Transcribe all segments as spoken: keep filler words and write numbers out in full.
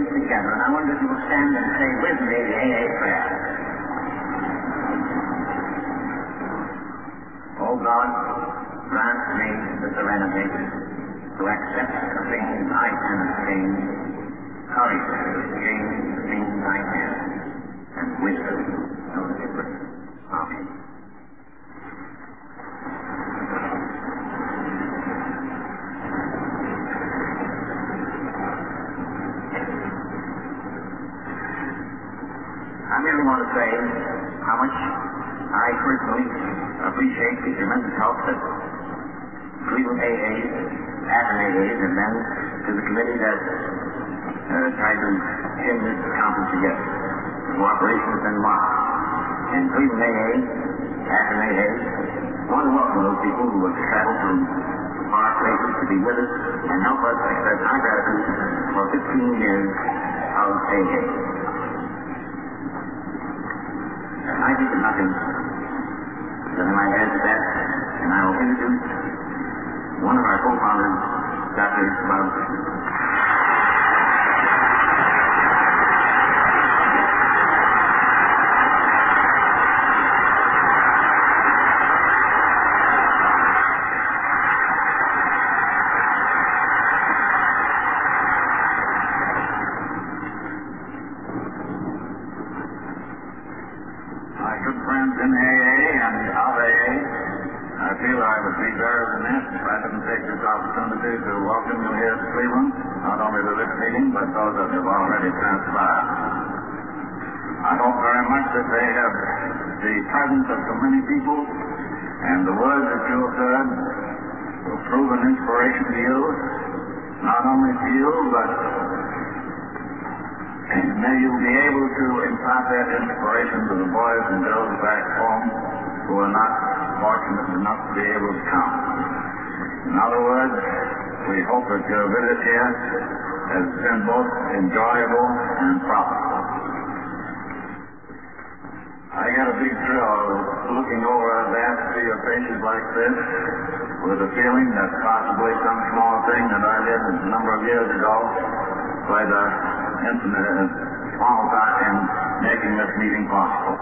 together, and I wonder if you will stand and say with me the A A prayer. Oh God, grant me the serenity to accept the things I cannot change, courage to change the things I can, and wisdom to know the difference. Amen. I merely want to say how much I personally appreciate the tremendous help that Cleveland A As, Akron A As, and then to the committee that uh, tried to pin this conference together. The cooperation has been marked. And Cleveland A As, Akron A As, I want to welcome those people who have traveled from far places to be with us and help us express our gratitude for fifteen years of A A. I think of nothing that I might add to that, and I will introduce one of our co-founders, Doctor Bob. To welcome you here to Cleveland, not only to this meeting, but those that have already transpired. I hope very much that they have the presence of so many people, and the words that you have heard will prove an inspiration to you, not only to you, but may you be able to impart that inspiration to the boys and girls back home who are not fortunate enough to be able to come. In other words, we hope that your visit here has been both enjoyable and profitable. I get a big thrill looking over a vast sea of faces like this with a feeling that possibly some small thing that I did a number of years ago played an infinite small part in making this meeting possible.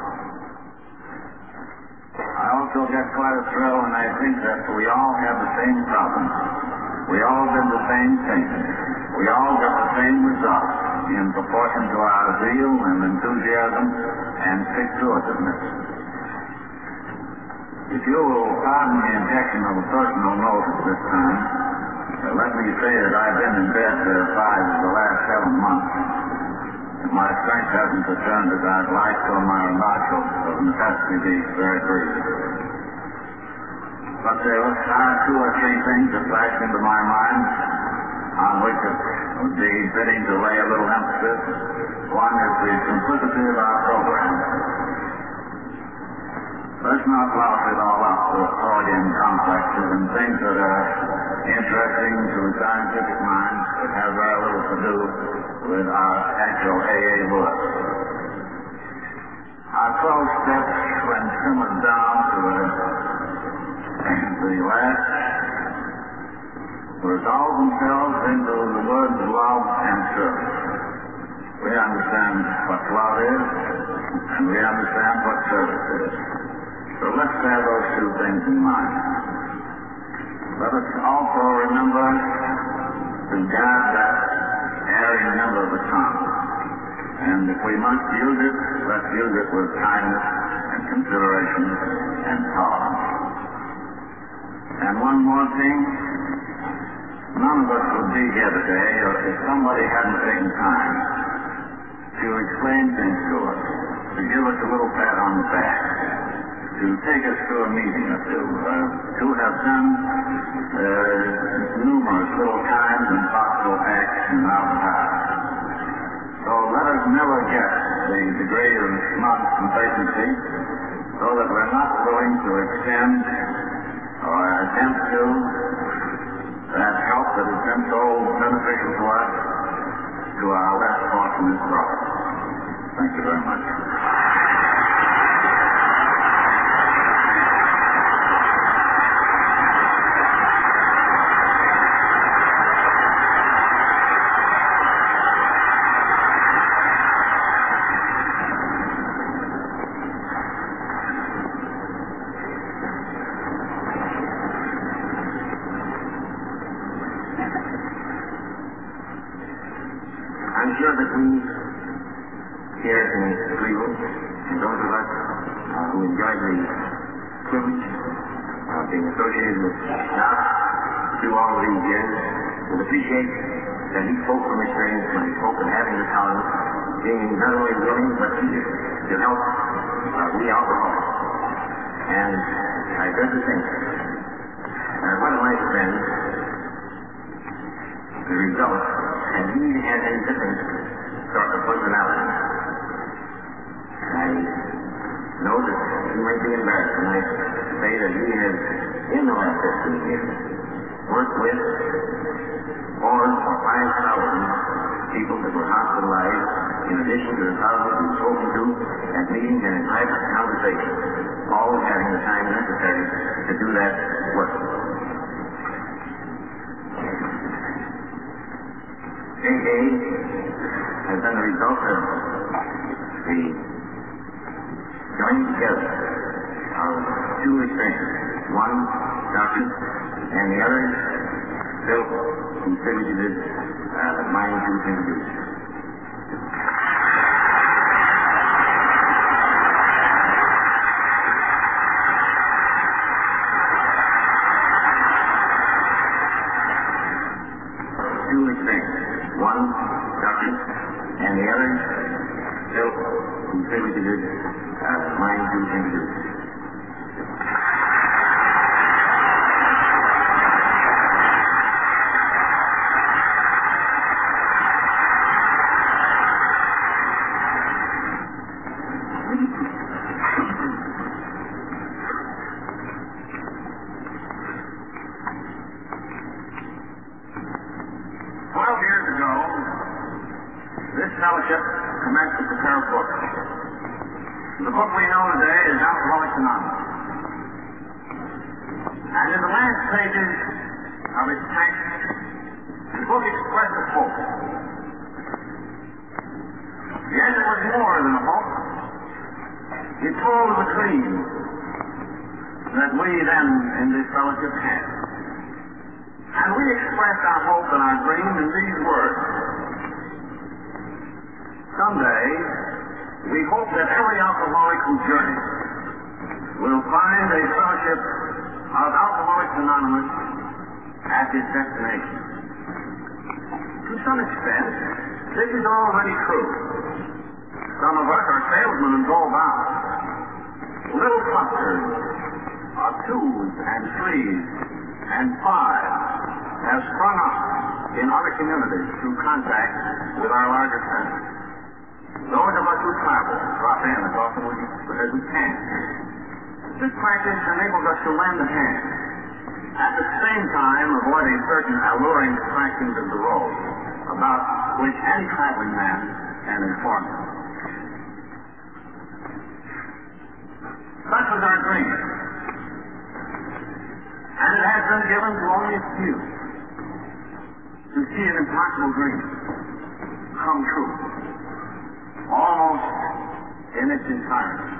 I also get quite a thrill when I think that we all have the same problems. We all did the same thing. We all got the same result in proportion to our zeal and enthusiasm and stick-to-itiveness. If you will pardon the injection of a personal note at this time, uh, let me say that I've been in bed for five of the last seven months. And my strength hasn't returned as I'd like, so my remarks will of necessity be very brief. But there are two or three things that flashed into my mind on which it would be fitting to lay a little emphasis. One is the simplicity of our program. Let's not louse it all up with Freudian complexes and things that are interesting to the scientific mind but have very little to do with our actual A A work. Our twelve steps, when simmered down to the, the last, resolve themselves into the words love and service. We understand what love is, and we understand what service is. So let's bear those two things in mind. Let us also remember to guard that erring member of the tongue. And if we must use it, let's use it with kindness and consideration and tolerance. And one more thing, none of us would be here today if somebody hadn't taken time to explain things to us, to give us a little pat on the back, to take us to a meeting or two, uh, to have done uh, numerous little kinds and possible acts in our behalf. So let us never get the degree of smart complacency so that we're not willing to extend or attempt to that help that has been so beneficial to us to our less fortunate brothers. Thank you very much. I'm sure that we here in Cleveland, and those of us uh, who enjoyed the privilege of being associated with Doc through all of these years, would appreciate that he spoke from experience when he spoke of having the talent, being not only willing but eager to help uh, we alcoholics. And I read the thing. Uh, one of my friends, the result, and he had a different sort of personality. I know that he might be embarrassed when I say that he has, in the last fifteen years, worked with four or five thousand people that were hospitalized, in addition to the thousands we've spoken to at meetings and in private conversations, always having the time necessary to do that work. A A has been the result of the joining together of two experiences. One, Doctor, and the other, Phil, who contributed uh, mine to introduce. Two experiences. One, Doctor, and the other, Phil, who contributed uh, mine to introduce. Twelve years ago, this fellowship commenced to prepare a book. The book we know today is Alcoholics Anonymous. And in the last pages of its text, the book expressed a hope. Yes, it was more than a hope. It told the dream that we then in this fellowship had. And we expressed our hope and our dream in these words. Someday, we hope that every alcoholic who journeys will find a fellowship of Alcoholics Anonymous at his destination. To some extent, this is already true. Some of us are salesmen and go about. Little clusters of twos and threes and fives have sprung up in other communities through contact with our larger centers. Those of us who travel drop in as often as we can. This practice enables us to lend a hand, at the same time avoiding certain alluring distractions of the road, about which any traveling man can inform you. Such was our dream, and it has been given to only a few to see an impossible dream come true, almost in its entirety.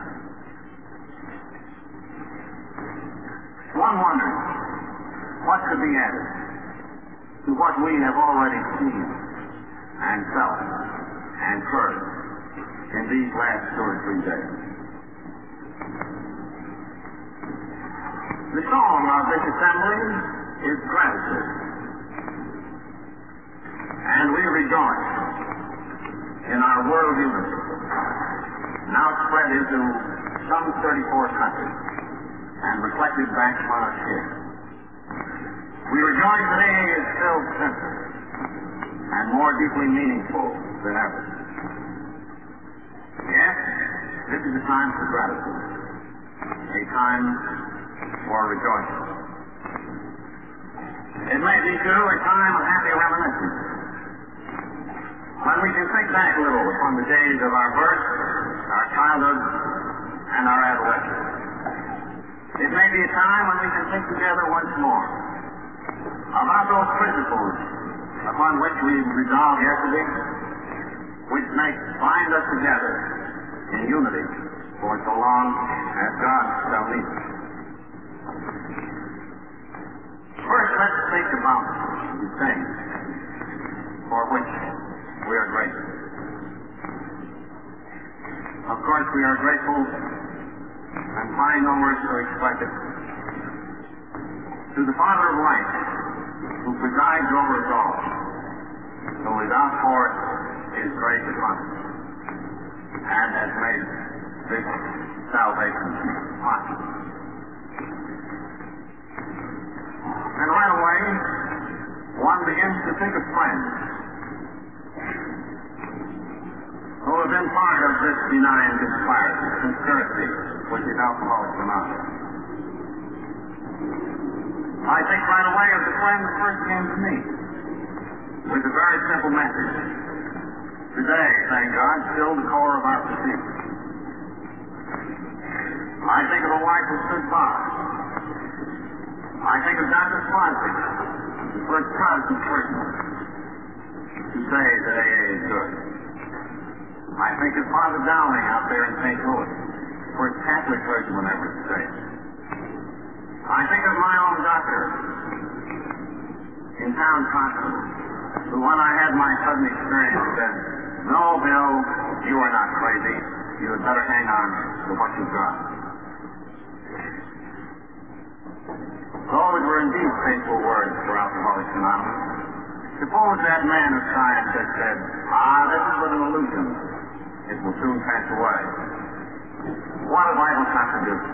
One wonders what could be added to what we have already seen and felt and heard in these last two or three days. The song of this assembly is gratitude, and we rejoice in our world unity, now spread into some thirty-four countries and reflected back upon us here. We rejoice that A A is still simple and more deeply meaningful than ever. Yes, this is a time for gratitude, a time for rejoicing. It may be, too, a time of happy reminiscence, when we can think back a little upon the days of our birth, our childhood, and our adolescence. It may be a time when we can think together once more about those principles upon which we resolved yesterday, which may bind us together in unity for so long as God shall lead us. First, let's think about the things for which we are grateful. Of course, we are grateful and find no words to express it to the Father of light, who presides over us all, who is outpoured his grace upon us, and has made this salvation possible. And right away, one begins to think of friends who have been part of this benign conspiracy, which is Alcoholics Anonymous. I think right away of the friend that first came to me with a very simple message. Today, thank God, still the core of our pursuit. I think of a wife who stood by. I think of Doctor Swansea, the first Protestant person to say that A A is good. I think of Father Dowling out there in Saint Louis, the first Catholic clergyman ever to say it. I think of my own doctor in Town Hospital, who when I had my sudden experience said, "No, Bill, you are not crazy. You had better hang on to what you've got." Those were indeed faithful words for Alcoholics Anonymous. Suppose that man of science had said, "Ah, this is but an illusion. It will soon pass away." What a vital contribution.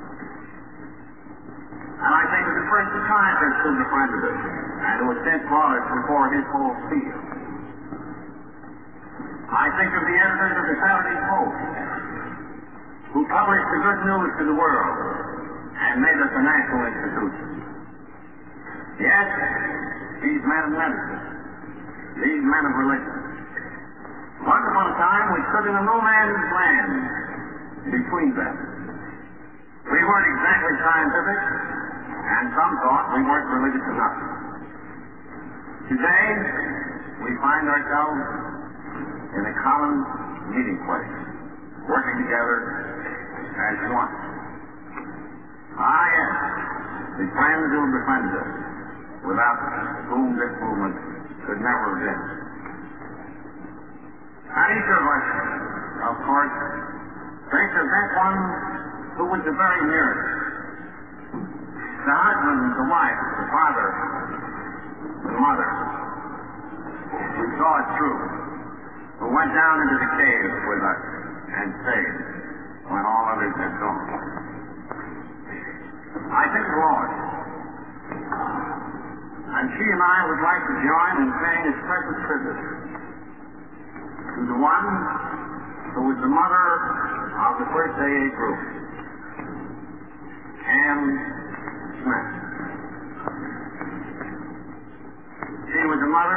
And I think of the first scientist who befriended us, and who has since brought us before his whole field. I think of the editors of the Saturday Post, who published the good news to the world, and made us a national institution. Yes, these men of medicine, these men of religion. Once upon a time, we stood in a no man's land between them. We weren't exactly scientific, and some thought we weren't religious enough. Today, we find ourselves in a common meeting place, working together as one. Ah, yes, the friends who have befriended us, without whom this movement could never have been. And each of us, of course, thinks of that one who was the very nearest. The husband, the wife, the father, the mother, who saw it through, who went down into the cave with us and stayed when all others had gone. I think of Lois, and she and I would like to join in paying a special tribute to the one who was the mother of the first A A group, Ann Smith. She was a mother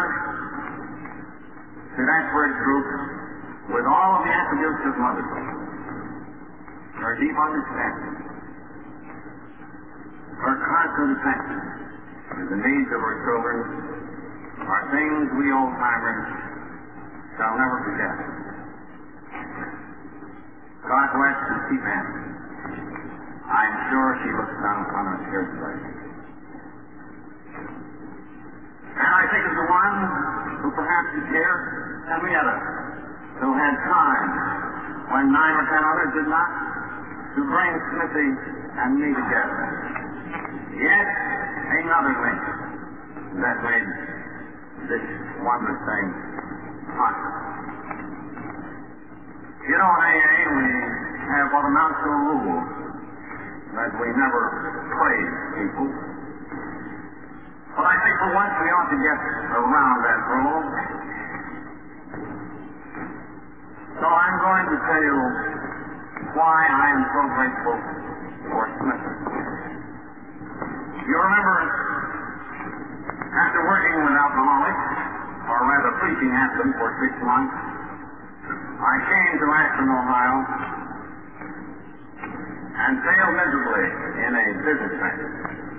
to that first group with all of the attributes of motherhood. Her deep understanding, her constant attention to the needs of her children are things we old-timers shall never forget. God bless and keep Ann. I'm sure she looks down upon us here today. And I think of the one who perhaps is here, Henrietta, who had time when nine or ten others did not, to bring Smithy and me together. Yet another link that made this wondrous thing possible. You know, in A A we have what amounts to a rule that we never praise people. But I think for once we ought to get around that rule. So I'm going to tell you why I am so grateful for Smith. You remember, after working with alcoholics, or rather preaching at them for six months, I came to Akron, Ohio, and failed miserably in a business venture.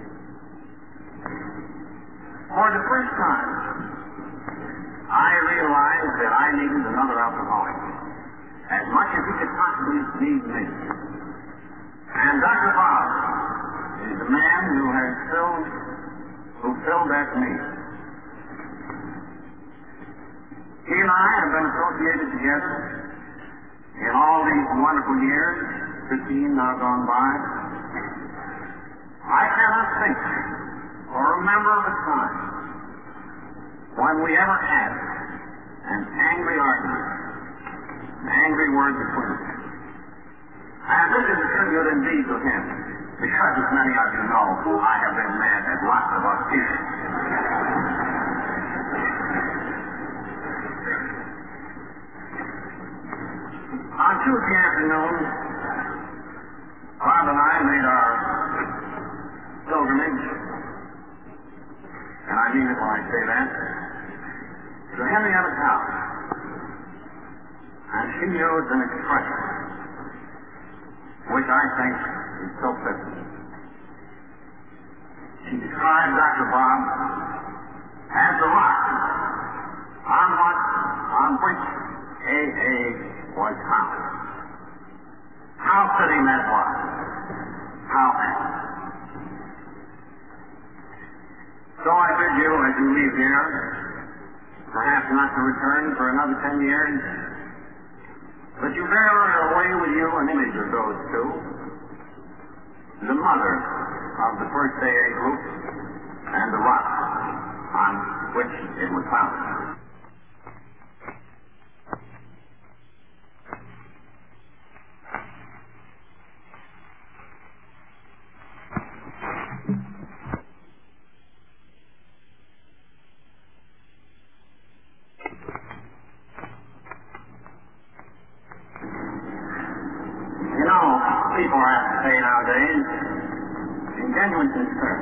For the first time, I realized that I needed another alcoholic, as much as he could possibly need me. And Doctor Bob is the man who has filled, who filled that need. He and I have been associated together in all these wonderful years, fifteen now gone by. I cannot think or remember of a time when we ever had an angry argument, an angry word between us. And this is a tribute indeed to him, because as many of you know, I have been mad at lots of us here. On Tuesday afternoon, Bob and I made our pilgrimage, and I mean it when I say that, to Henrietta's house. And she used an expression which I think is so fitting. She described Doctor Bob as the rock on what, on which A A was founded. How fitting that was. How apt. So I bid you, as you leave here, perhaps not to return for another ten years, but you bear away with you an image of those two, the mother of the first A A group and the rock on which it was founded. People have to say nowadays, in genuine concern.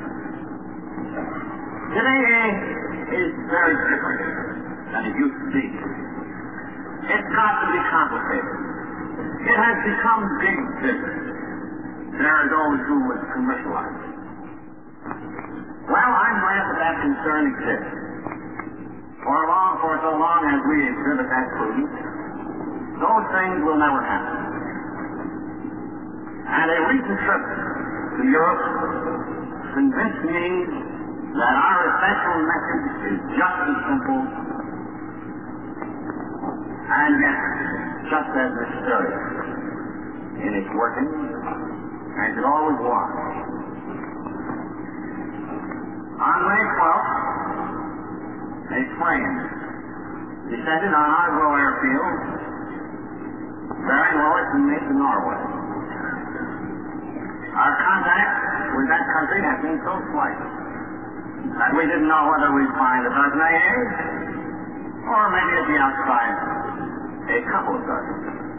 Today is very different than it used to be. It's got to be complicated. It has become big business. There are those who would commercialize it. Well, I'm glad that that concern exists. For long, for so long as we exhibit that prudence, those things will never happen. And a recent trip to Europe convinced me that our essential message is just as simple and yet just as mysterious in its working as it always was. On May twelfth, a plane descended on Oslo Airfield, bearing Lois and me to Norway. Our contact with that country had been so slight that we didn't know whether we'd find a dozen A As or maybe at the outside a couple of dozen.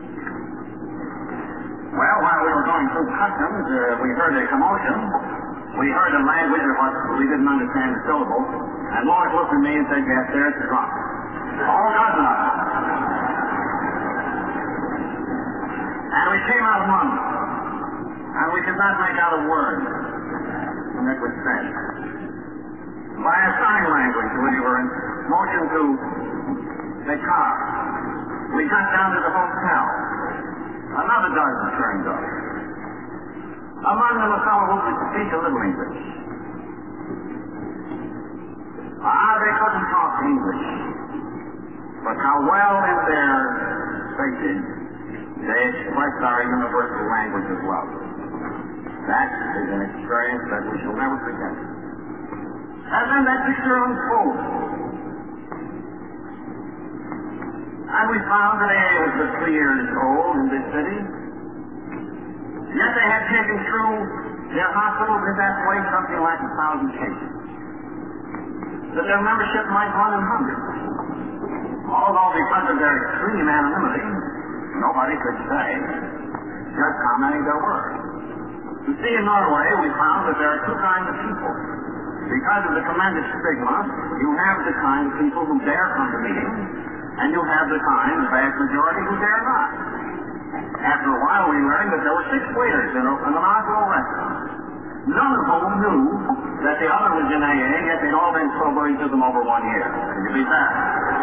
Well, while we were going through customs, uh, we heard a commotion. We heard a language of what we didn't understand the syllables, and Lois looked at me and said, "Yes, there's the drunk." All dozen of them. And we came out among them. And we could not make out a word when it was said. By a sign language, we were in motion to the car. We got down to the hotel. Another dozen turned up. Among them a fellow who could speak a little English. Ah, they couldn't talk English. But how well in their faces they expressed our universal language of love. That is an experience that we shall never forget. And then that picture unfolded. And we found that A A was but three years old in this city. Yet they had taken through their hospitals in that way something like a thousand cases. That their membership might run in hundreds. Although because of their extreme anonymity, nobody could say just how many there were. You see, in Norway, we found that there are two kinds of people. Because of the tremendous stigma, you have the kind of people who dare come to meetings, and you have the kind, the vast majority, who dare not. After a while, we learned that there were six waiters in, a, in an Oslo restaurant, none of whom knew that the other was in A A, yet they'd all been sober each of them over one year. Can you beat that?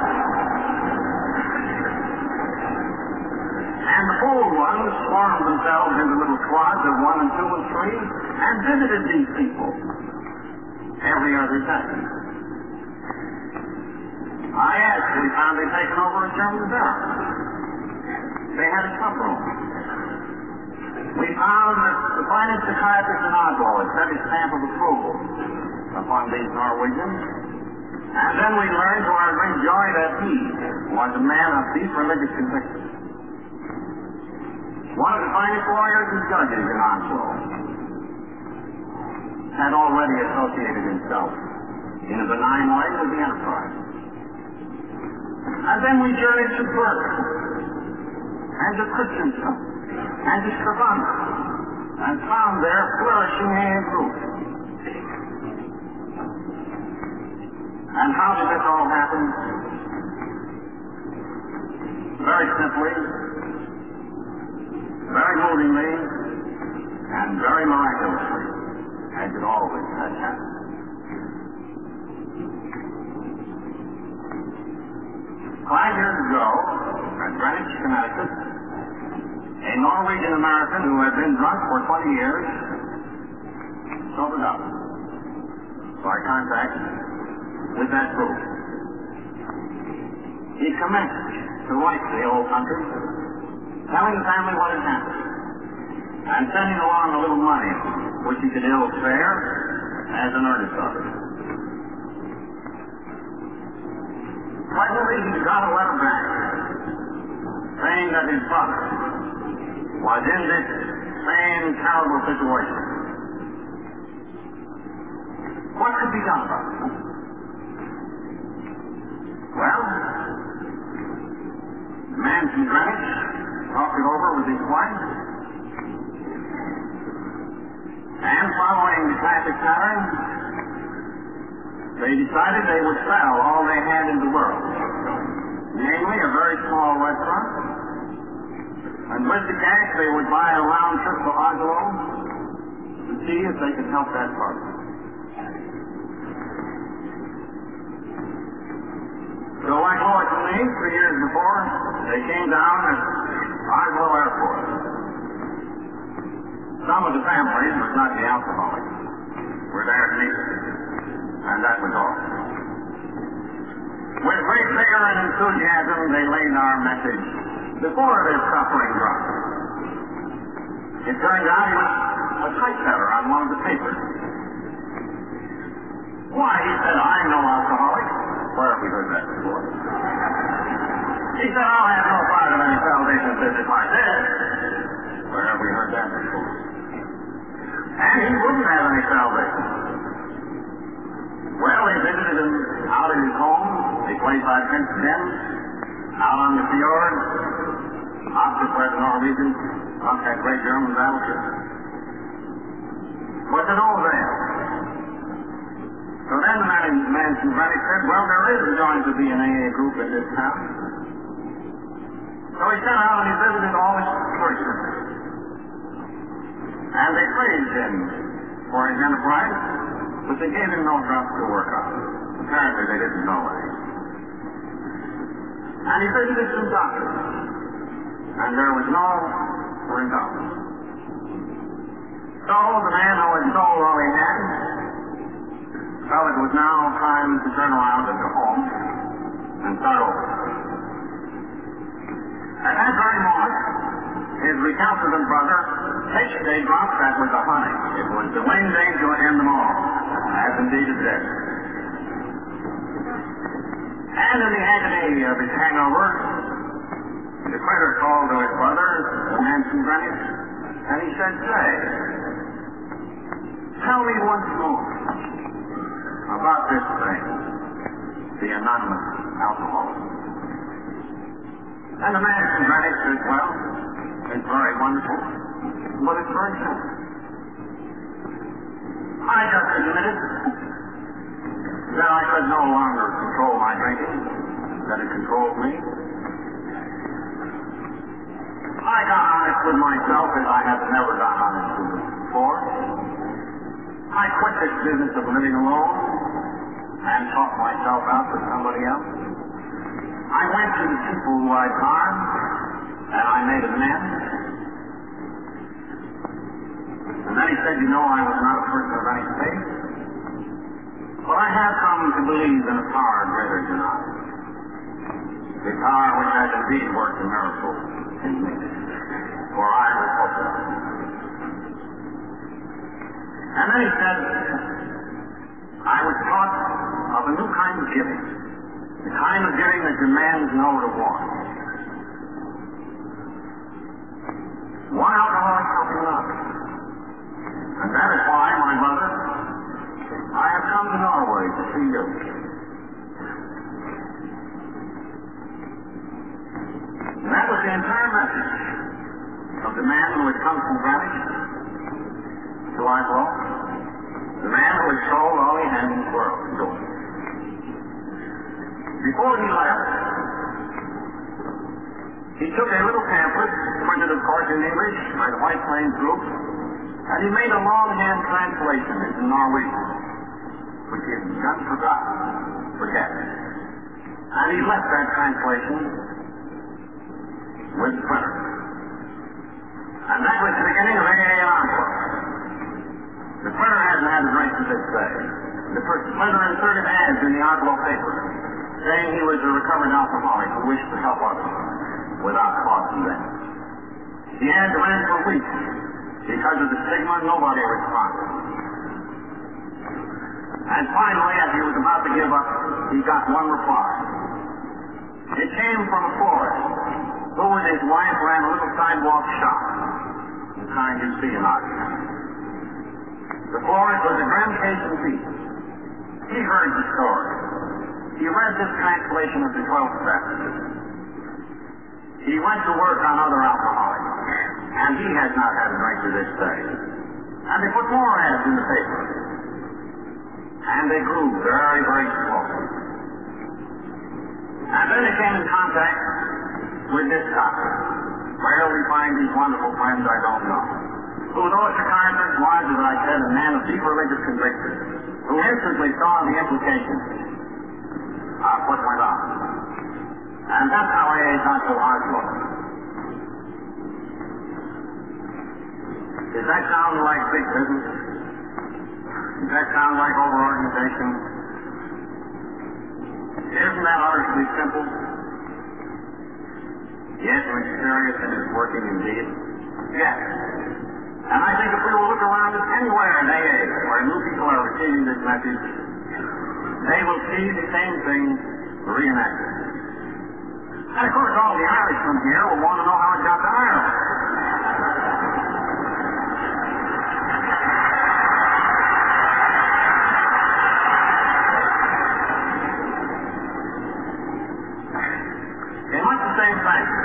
And the bold ones formed themselves into little squads of one and two and three and visited these people every other day. Ah, yes, we found they paid taken over a German barrack. They had a club room. We found that the finest psychiatrist in Oslo had set his stamp of approval upon these Norwegians. And then we learned to our great joy that he was a man of deep religious conviction. One of the finest lawyers and judges in Oslo had already associated himself in a benign way with the enterprise. And then we journeyed to Bergen, and to Christensen, and to Stavanger, and found there flourishing A A groups. And how did this all happen? Very simply, very movingly, and very miraculously, as it always has happened. Five years ago, at Greenwich, Connecticut, a Norwegian American who had been drunk for twenty years sobered up by contact with that group. He commenced to write to the old country, telling the family what had happened, and sending along a little money which he could ill spare as an earnest of it. Finally, he got a letter back saying that his brother was in this same terrible situation. What could be done about it? Well, the man from Greenwich talked it over with his wife, and following the classic pattern, they decided they would sell all they had in the world, namely a very small restaurant, and with the cash they would buy a round trip to Oslo to see if they could help that party. So like Lois and me, three years before, they came down at Oslo Airport. Some of the families, but not the alcoholics, were there to meet us. And that was all. With great vigor and enthusiasm, they laid our message before this suffering drunk. It turned out he was a typesetter on one of the papers. Why, he said, I'm no alcoholic. Where have we heard that before? He said, I'll have no part of any salvation business like this. Where have we heard that before? And he wouldn't have any salvation. Well, they visited him out at his home. They played by Prince's Den, out on the fjord, opposite where the Norwegians sunk that great German battleship. But to no avail. So then the man, man from Greenwich said, well, there is going to be an A A group in this town. So he sent out and he visited all his clergymen. And they praised him for his enterprise, but they gave him no drops to work on. Apparently they didn't know it. And he visited some doctors, and there was no result. So the man who had sold all he had felt it was now time to turn around and go home and start over. At that very moment, his recalcitrant brother pitched a drop that was a honey. It was the wind aim to end them all, as indeed it did. And in the agony of his hangover, the critter called to his brother, the man from Greenwich, and he said, say, tell me once more about this thing, the anonymous alcoholic. And the man from Greenwich said, well, it's very wonderful, but it's very simple. I just admitted that I could no longer control my drinking, that it controlled me. I got honest with myself as I have never got honest with it before. I quit this business of living alone and taught myself out with somebody else. I went to the people who I'd harmed, and I made amends. And then he said, you know, I was not a person of any faith, but I have come to believe in a power greater than I. the power which has indeed worked a miracle in me, for I was hopeless. And then he said, I was taught of a new kind of giving, the kind of giving that demands no reward. One alcoholic helping another. And that is why, my mother, I have come to Norway to see you. And that was the entire message of the man who had come from Greenwich to Oslo, the man who had sold all he had in the world to do it. Before he left, he took a little pamphlet, printed of course in English by the White Plains Group, and he made a longhand translation into Norwegian, which he had just forgotten, forget. And he left that translation with the printer. And that was the beginning of A A in Oslo. The printer hasn't had his right to this day. The printer inserted ads in the Oslo paper, saying he was a recovered alcoholic who wished to help others without cost to them. The ads ran for weeks. Because of the stigma, nobody responded. And finally, as he was about to give up, he got one reply. It came from a florist who and his wife ran a little sidewalk shop, the kind you see in Oxford. The florist was a Grand Cajun thief. He heard the story. He read this translation of the twelve steps. He went to work on other alcoholics, and he has not had a drink to this day. And they put more ads in the paper. And they grew very, very slowly. And then they came in contact with this doctor. Where we find these wonderful friends, I don't know. Who, though a psychiatrist, was, as I said, a man of deep religious conviction, who instantly saw the implications of what went on. And that's how A A got to Oslo. Does that sound like big business? Does that sound like over-organization? Isn't that utterly simple? Yes, mysterious and it's working indeed. Yes. And I think if we will look around us anywhere in A A where new people are receiving this message, they will see the same thing reenacted. And of course, all the Irishmen here will want to know how it got to Ireland. In much the same fashion,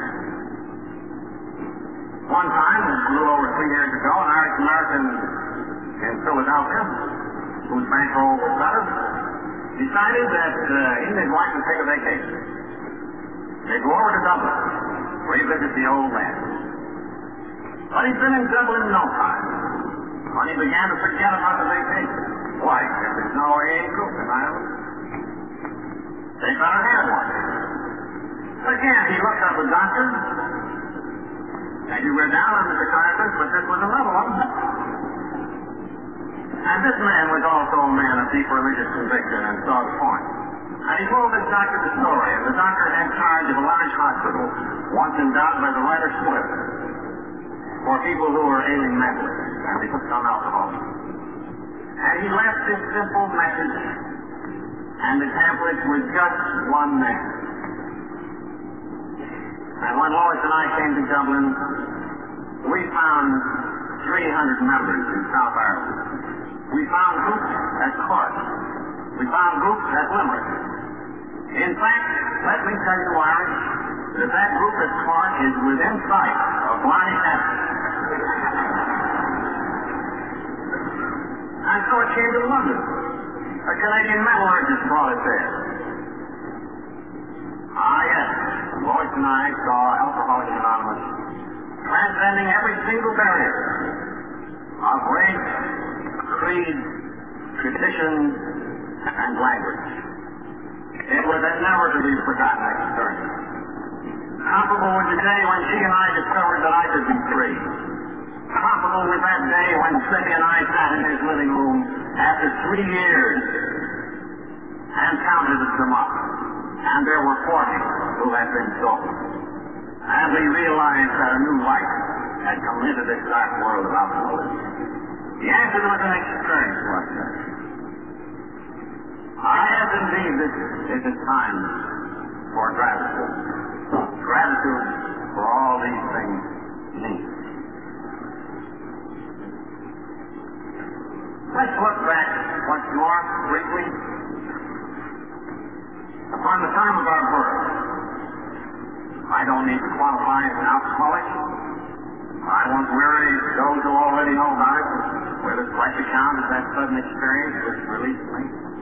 one time, a little over three years ago, an Irish American in Philadelphia, whose bankroll was better, decided that uh, he and his wife would take a vacation. They'd go over to Dublin, revisit the old man. But he'd been in Dublin no time when he began to forget about the vacation. Why? If there's no A A group in Ireland, they better have one. Again, he looked up a doctor, and you were down on the psychiatrist, but this was another one. And this man was also a man of deep religious conviction and saw the point. And he told this doctor the story, and the doctor had charge of a large hospital, once endowed by the writer Swift, for people who were ailing mentally, and they took some alcohol. And he left this simple message, and the pamphlet with just one man. And when Lois and I came to Dublin, we found three hundred members in South Ireland. We found groups at Cork. We found groups at Limerick. In fact, let me tell you, Irish, that that group at Cork is within sight of Blarney Castle. And so it came to London. A Canadian metallurgist brought it there. Ah, yes. Lois and I saw Alcoholics Anonymous transcending every single barrier of race, creed, tradition, and language. It was a never to be forgotten experience. Comparable with the day when she and I discovered that I could be free. Comparable with that day when Sidney and I sat in his living room after three years and counted them up. And there were forty. who had been sold. And we realized that a new light had come into this dark world of alcoholism. The answer was an experience, wasn't it? I have indeed, this is a time for gratitude. Gratitude for all these things needed. Let's look back once more, briefly, upon the time of our birth. I don't need to qualify as an alcoholic. I won't weary those who already know about it with a slight account of that sudden experience which released me.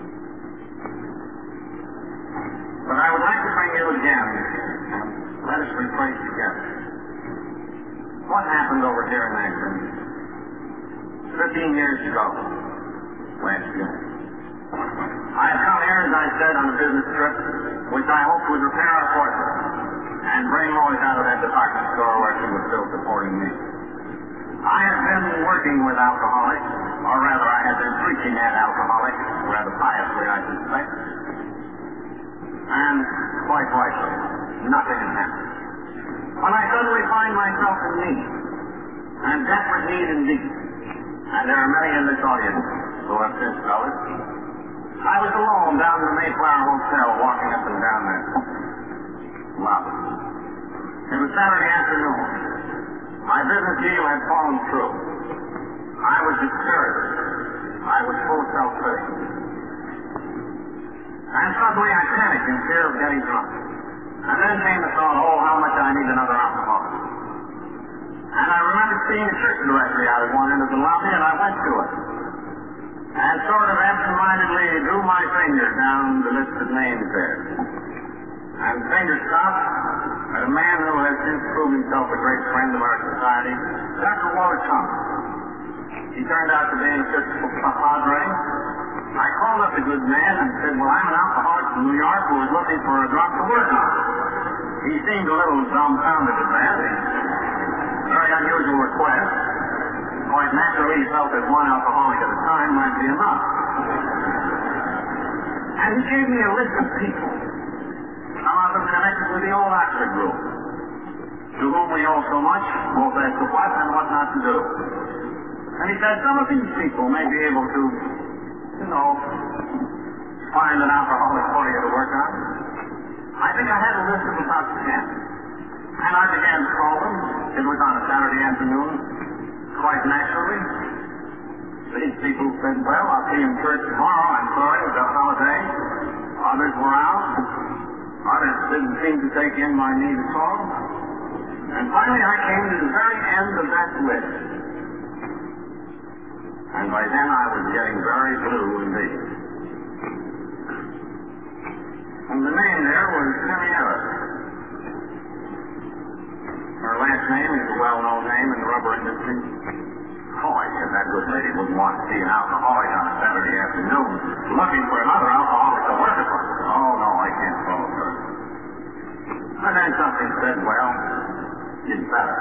But I would like to bring you again, and let us rephrase together. What happened over here in Akron fifteen years ago, last June? I had come here, as I said, on a business trip, which I hoped would repair our fortune and bring Lois out of that department store where she was still supporting me. I had been working with alcoholics, or rather I had been preaching at alcoholics, rather piously I suspect, and quite likely, nothing had happened. When I suddenly find myself in need, and desperate need indeed, and there are many in this audience who have since felt it, I was alone down in the Mayflower Hotel walking up and down that lobby. It was Saturday afternoon. My business deal had fallen through. I was discouraged. I was full of self-pity. And suddenly I panicked in fear of getting drunk. And then came the thought, oh, how much I need another alcoholic. And I remember seeing a church directory out at one end of the lobby, and I went to it. And sort of absent-mindedly drew my finger down the list of names there. And the finger stopped at a man who has since proved himself a great friend of our society, Doctor Walter Thomas. He turned out to be an Episcopal padre. I called up the good man and said, well, I'm an alcoholic from New York who is looking for a drop to work on. He seemed a little dumbfounded at that. A very unusual request. Quite naturally, he felt that one alcoholic at a time might be enough. And he gave me a list of people, some of them connected with the old Oxford group, to whom we owe so much, both as to what and what not to do. And he said some of these people may be able to, you know, find an alcoholic for you to work on. I think I had a list of about ten. And I began to call them. It was on a Saturday afternoon. Quite naturally, these people said, well, I'll see you in church tomorrow. I'm sorry, it was a holiday. Others were out. Others didn't seem to take in my need at all. And finally, I came to the very end of that list. And by then, I was getting very blue indeed. And the name there was Sammy Harris. Her last name is a well-known name in the rubber industry. Oh, I said that good lady wouldn't want to see an alcoholic on a Saturday afternoon looking for another alcoholic to work for. Oh, no, I can't follow her. And then something said, well, you'd better.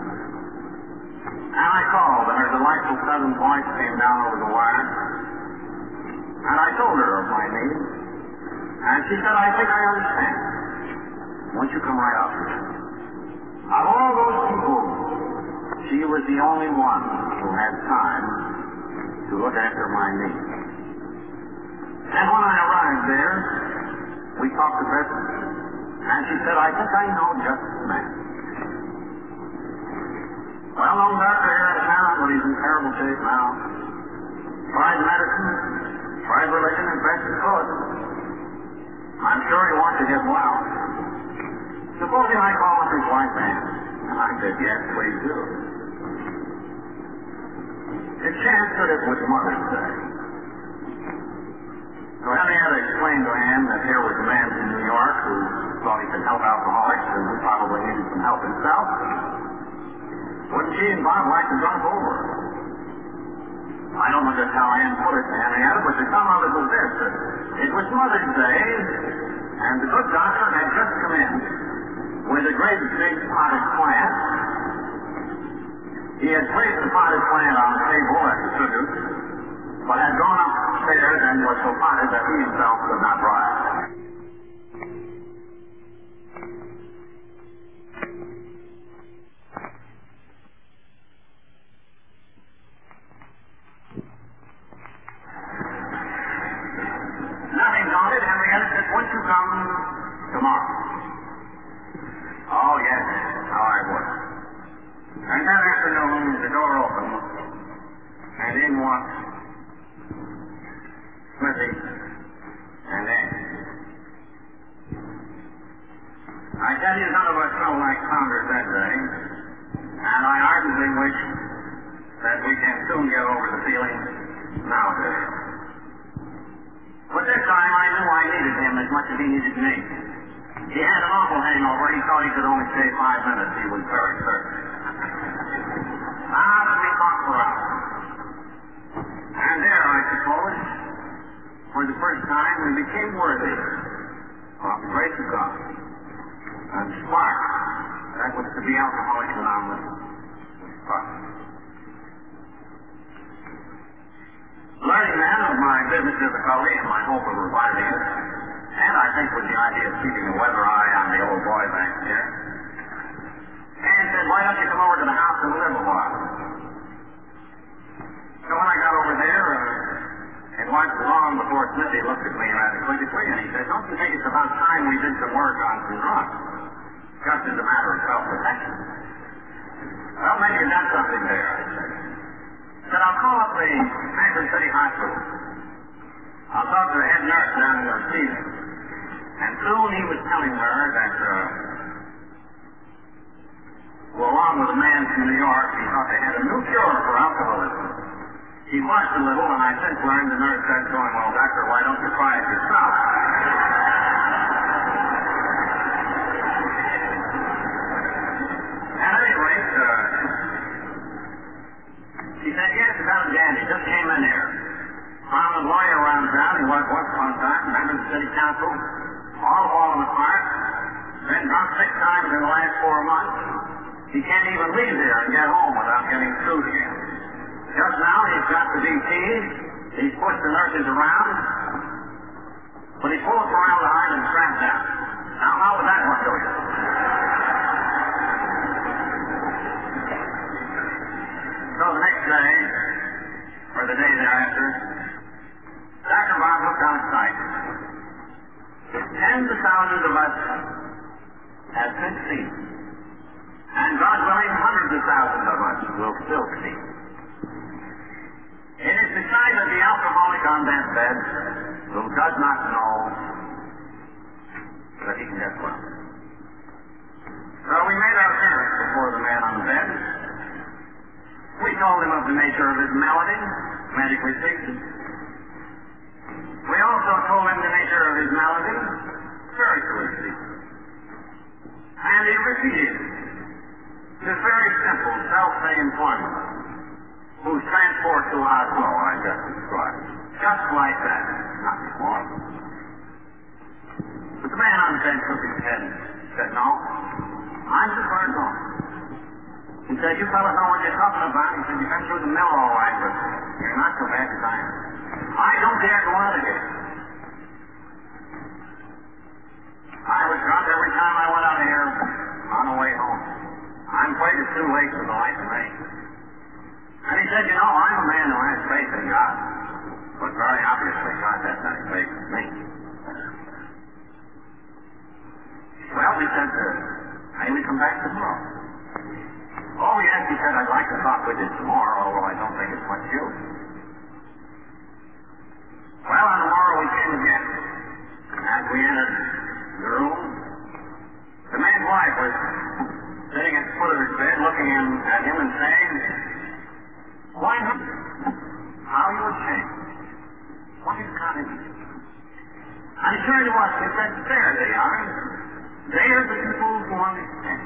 And I called, and her delightful southern voice came down over the wire. And I told her of my need. And she said, I think I understand. Won't you come right up? Of all those people, she was the only one who had time to look after my needs. And when I arrived there, we talked a bit, and she said, I think I know just the man. Well-known doctor here in town, but he's in terrible shape now. Tried medicine, tried religion, and best he could. I'm sure he wants to get well. Supposing I call up his wife, Ann? And I said, yes, please do. It chanced that it was Mother's Day. So Henrietta explained to Ann that here was a man from New York who thought he could help alcoholics and who probably needed some help himself. Wouldn't she and Bob like to drop over? I don't know just how Ann put it to Henrietta, but the sum of it was this, that it was Mother's Day, and the good doctor had just come in with a great big potted plant. He had placed the potted plant on the table as a tribute, but had gone upstairs and was so potted that he himself could not rise. door open, and in walked Smithy and Ed. I tell you, none of us felt like founders that day, and I ardently wish that we can soon get over the feeling nowadays. But this time I knew I needed him as much as he needed me. He had an awful hangover. He thought he could only stay five minutes. He was very thirsty. How did we talk for hours? And there, I suppose, for the first time, we became worthy of the grace of God. And spark, that was to be Alcoholics Anonymous, spark. Learning then of my business difficulty and my hope of reviving it, and I think with the idea of keeping a weather eye on the old boy back there, and said, why don't you come over to the house and live a while? So when I got over there, uh, it wasn't long before Smithy looked at me rather critically, and he said, don't you think it's about time we did some work on some drugs? Just as a matter of self-protection. Well, maybe you've done something there, I said. He said, I'll call up the Akron City Hospital. I'll talk to the head nurse down in the receiving. And soon he was telling her that, uh, well, along with a man from New York, he thought they had a new cure for alcoholism. He watched a little, and I since learned the nurse said to him, well, doctor, why don't you try it yourself? At any rate, uh, he said, yes, it's out of Dandy. Just came in here. Found a lawyer around town. He was once upon a time, member of the city council. All falling apart. Been drunk six times in the last four months. He can't even leave here and get home without getting screwed again. Just now he's got the D Ts. He's pushed the nurses around. But he's full of formaldehyde and strapped down. Now, how would that one do you? So the next day, or the day thereafter, Doctor Bob looked out of sight. Tens of thousands of us have since seen. And God willing, hundreds of thousands of us will still see. It is the sight of the alcoholic on that bed who does not know that he can get well. So we made our appearance before the man on the bed. We told him of the nature of his malady, medically speaking. We also told him the nature of his malady, spiritually speaking. And he repeated the very simple, self-same formula, whose transport to our flow I just described. Just like that, nothing more. But the man on the bench shook his head and said, no, I'm just learned on. He said, you fellas know what you're talking about. He said, you've been through the mill all right, but you're not so bad as I am. I don't dare go out again. I was drunk every time I went out of here on the way home. I'm afraid it's too late for the life of me. And he said, you know, I'm a man who has faith in God. But very obviously, God has any faith in me. Well, he said, uh, maybe come back tomorrow. Oh, yes, he said, I'd like to talk with you tomorrow, although I don't think it's much use. Well, on the morrow we came again. As we entered the room, the man's wife was sitting at the foot of his bed, looking in, at him and saying, why not? How you would change? What is God in you? And he turned to us and said, there they are. They are the people who understand.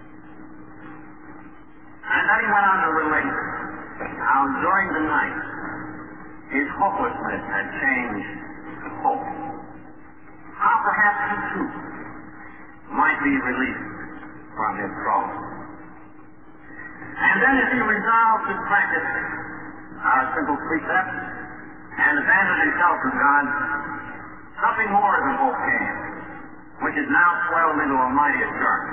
And then he went on to relate how during the night his hopelessness had changed to hope. How perhaps he too might be released from his trouble. And then as he resolved to practice our simple precepts and abandon himself to God, something more than hope came, which is now swelled into a mighty assurance.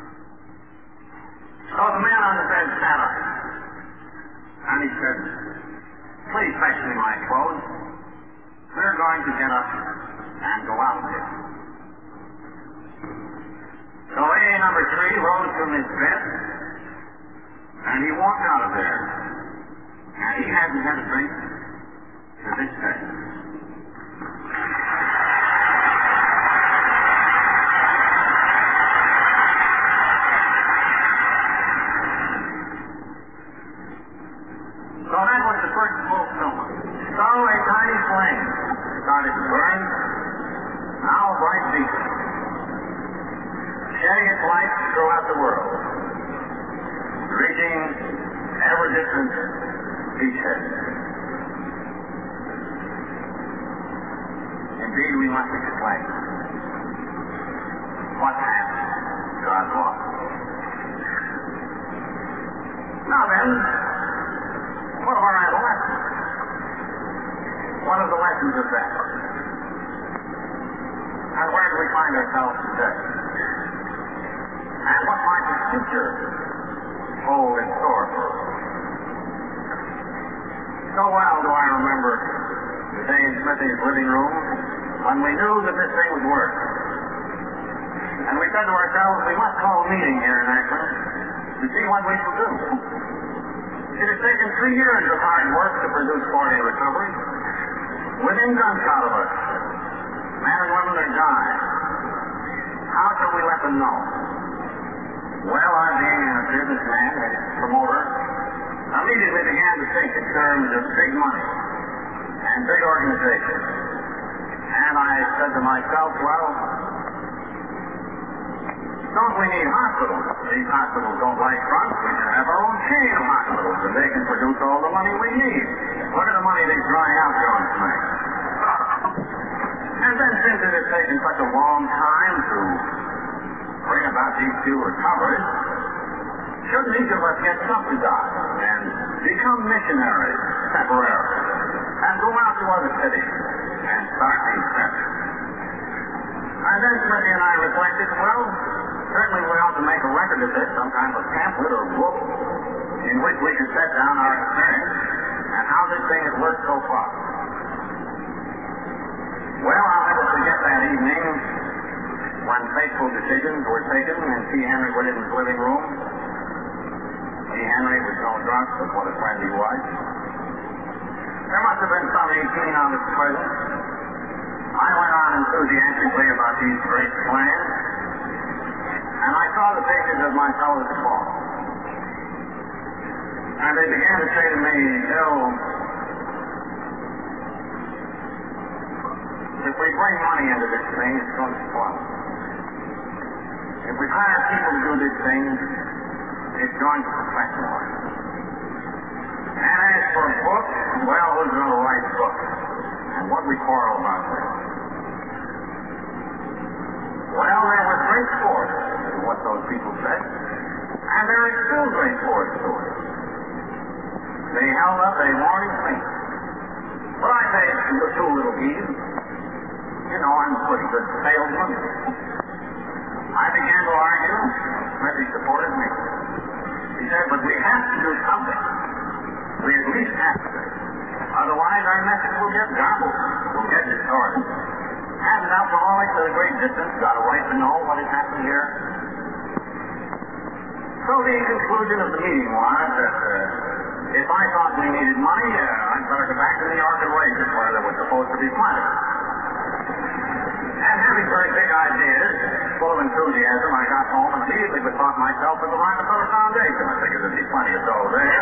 So the man on the bed sat up, and he said, please fetch me my clothes. We're going to get up and go out there. So A A number three rose from his bed, And he walked out of there. And he hasn't had a drink to this day. So that was the first fulfillment. So a tiny flame started to burn, now a bright beacon, shedding its light throughout the world, reaching ever-distant beachheads. Indeed, we must explain what happened to our law. Now then, what are our lessons? What are the lessons of that? And where do we find ourselves today? And what might the future hold in store for us? So well do I remember the day in Smithy's living room when we knew that this thing would work. And we said to ourselves, we must call a meeting here in Akron to see what we shall do. It has taken three years of hard work to produce forty recoveries. Within gunshot of us, men and women are dying. How shall we let them know? Well, I being a businessman, a promoter, immediately began to think in terms of big money and big organizations. And I said to myself, well, don't we need hospitals? These hospitals don't like fronts. We can have our own chain of hospitals, and they can produce all the money we need. Look at the money these drying out joints make. And then, since it has taken such a long time to bring about these two recoveries, shouldn't each of us get subsidized and become missionaries temporarily and go out to other cities and start these centers? And then Smithy and I reflected, well, certainly we ought to make a record of this, some kind of a pamphlet or book in which we could set down our experience and how this thing has worked so far. Well, I'll never forget that evening when fateful decisions were taken in T. Henry Williams' living room. T. Henry was no drunk, but what a friend he was. There must have been some eighteen on his presence. I went on enthusiastically about these great plans, and I saw the pages of my fellows fall. And they began to say to me, Bill, if we bring money into this thing, it's going to swell. If we hire people to do this thing, it's going to professionalize. And as for books, well, who's going to write books? And what we quarrel about that? Well, there was great force to what those people said, and there is still great force to it. They held up a warning finger. But I paid too little heed. You know, I'm a pretty good salesman. I began to argue. Smithy supported me. He said, but we have to do something. We at least have to. Otherwise, our message will get garbled. We'll get distorted. And an alcoholic at a great distance got a right to know what had happened here. So the conclusion of the meeting was that uh, if I thought we needed money, uh, I'd better go back to New York and raise it where there was supposed to be plenty. And having very big ideas, full of enthusiasm, I got home and immediately bethought myself of the Rockefeller Foundation. I figured there'd be plenty of dough there.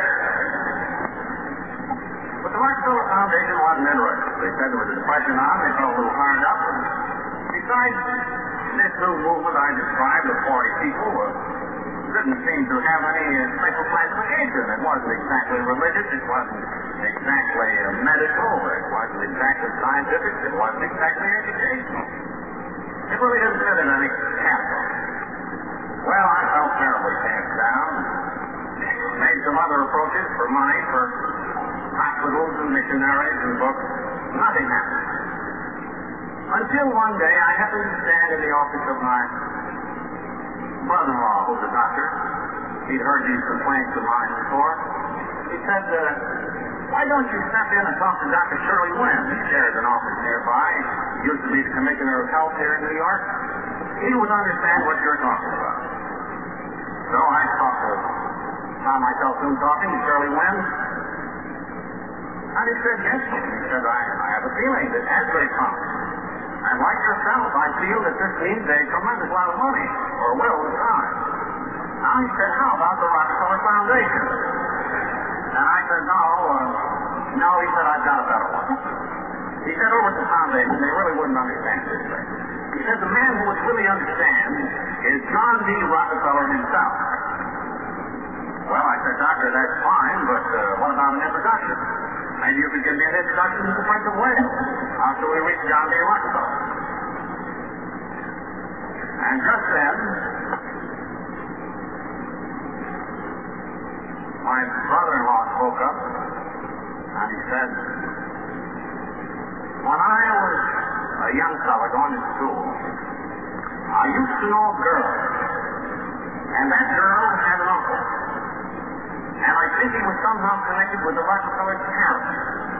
But the Rockefeller Foundation wasn't interested. They said there was a depression on, they felt a little hard up. Besides, this new movement I described of forty people uh, didn't seem to have any uh, special classification. It wasn't exactly religious, it wasn't exactly uh, medical, it wasn't exactly scientific, it wasn't exactly educational. It really didn't fit in any category. Well, I felt terribly cast down. Made some other approaches for money for hospitals and missionaries and books. Nothing happened. Until one day I happened to stand in the office of my brother-in-law, who's a doctor. He'd heard these complaints of mine before. He said, uh, why don't you step in and talk to Doctor Shirley Wynn? He shares an office nearby. He used to be the Commissioner of Health here in New York. He would understand what you're talking about. So I talked to found myself soon talking to Shirley Wynn. And he said, yes, he said, I, I have a feeling that Asbury promised. And like yourself, I feel that this needs a tremendous lot of money, or will with time. Now he said, how about the Rockefeller Foundation? And I said, no, uh, no, he said, I've got a better one. He said, over at the foundation, they really wouldn't understand this thing. He said, the man who would really understand is John D. Rockefeller himself. Well, I said, Doctor, that's fine, but uh, what about an introduction? Maybe you could give me an introduction to the Prince of Wales after we reach John D. Rockefeller. And just then, my brother-in-law spoke up, and he said, when I was a young fellow going to school, I used to know a girl, and that girl had an uncle. And I think he was somehow connected with the Rockefeller parents.